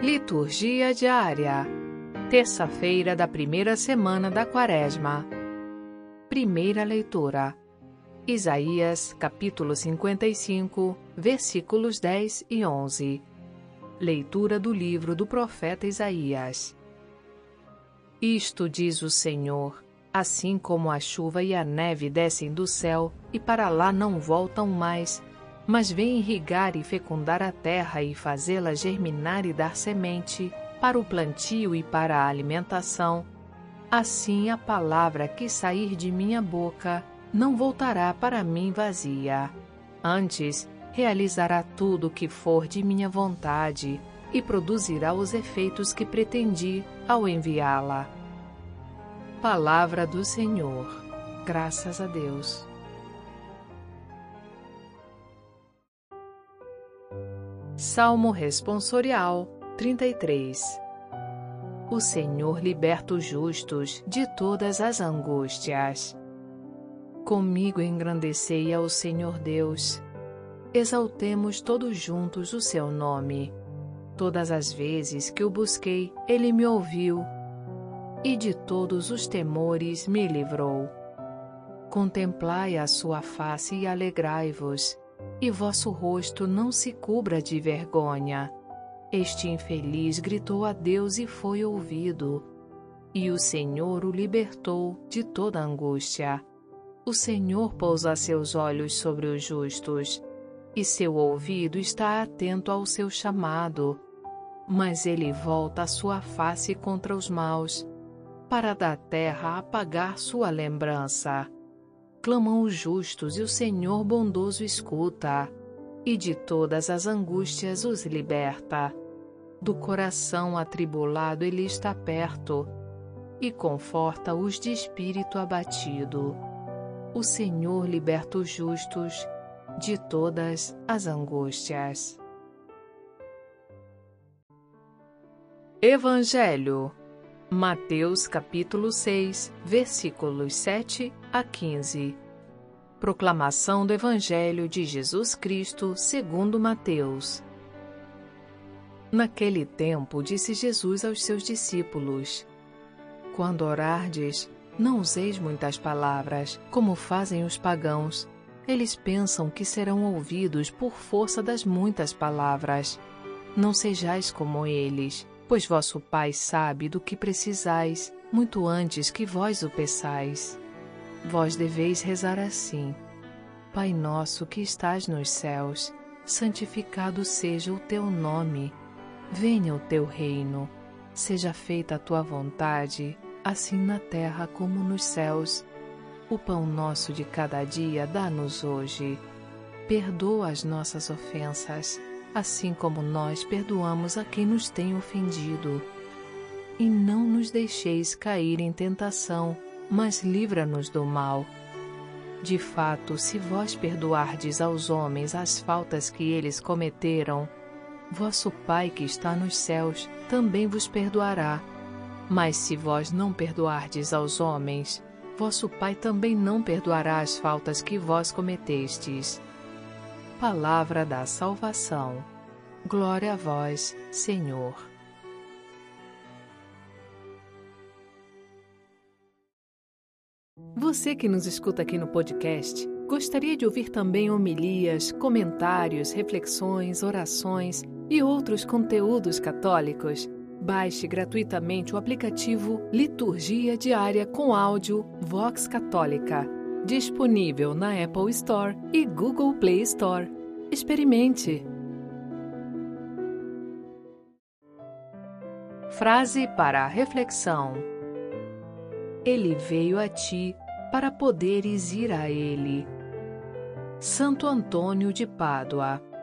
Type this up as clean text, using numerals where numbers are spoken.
Liturgia diária. Terça-feira da primeira semana da Quaresma. Primeira leitura. Isaías, capítulo 55, versículos 10 e 11. Leitura do livro do profeta Isaías. Isto diz o Senhor: assim como a chuva e a neve descem do céu e para lá não voltam mais, mas vêm irrigar e fecundar a terra e fazê-la germinar e dar semente, para o plantio e para a alimentação, assim a palavra que sair de minha boca não voltará para mim vazia. Antes, realizará tudo o que for de minha vontade e produzirá os efeitos que pretendi ao enviá-la. Palavra do Senhor. Graças a Deus. Salmo Responsorial 33. O Senhor liberta os justos de todas as angústias. Comigo engrandecei ao Senhor Deus. Exaltemos todos juntos o seu nome. Todas as vezes que o busquei, ele me ouviu, e de todos os temores me livrou. Contemplai a sua face e alegrai-vos, e vosso rosto não se cubra de vergonha. Este infeliz gritou a Deus e foi ouvido, e o Senhor o libertou de toda angústia. O Senhor pousa seus olhos sobre os justos, e seu ouvido está atento ao seu chamado, mas ele volta a sua face contra os maus, para da terra apagar sua lembrança. Clamam os justos e o Senhor bondoso escuta, e de todas as angústias os liberta. Do coração atribulado ele está perto, e conforta os de espírito abatido. O Senhor liberta os justos de todas as angústias. Evangelho. Mateus capítulo 6, versículos 7 a 15. Proclamação do Evangelho de Jesus Cristo segundo Mateus. Naquele tempo disse Jesus aos seus discípulos: quando orardes, não useis muitas palavras, como fazem os pagãos. Eles pensam que serão ouvidos por força das muitas palavras. Não sejais como eles, pois vosso Pai sabe do que precisais, muito antes que vós o peçais. Vós deveis rezar assim: Pai nosso que estás nos céus, santificado seja o teu nome. Venha o teu reino. Seja feita a tua vontade, assim na terra como nos céus. O pão nosso de cada dia dá-nos hoje. Perdoa as nossas ofensas, assim como nós perdoamos a quem nos tem ofendido. E não nos deixeis cair em tentação, mas livra-nos do mal. De fato, se vós perdoardes aos homens as faltas que eles cometeram, vosso Pai que está nos céus também vos perdoará. Mas se vós não perdoardes aos homens, vosso Pai também não perdoará as faltas que vós cometestes. Palavra da salvação. Glória a vós, Senhor. Você que nos escuta aqui no podcast, gostaria de ouvir também homilias, comentários, reflexões, orações e outros conteúdos católicos? Baixe gratuitamente o aplicativo Liturgia Diária com áudio Vox Católica, disponível na Apple Store e Google Play Store. Experimente! Frase para a reflexão. Ele veio a ti para poderes ir a ele. Santo Antônio de Pádua.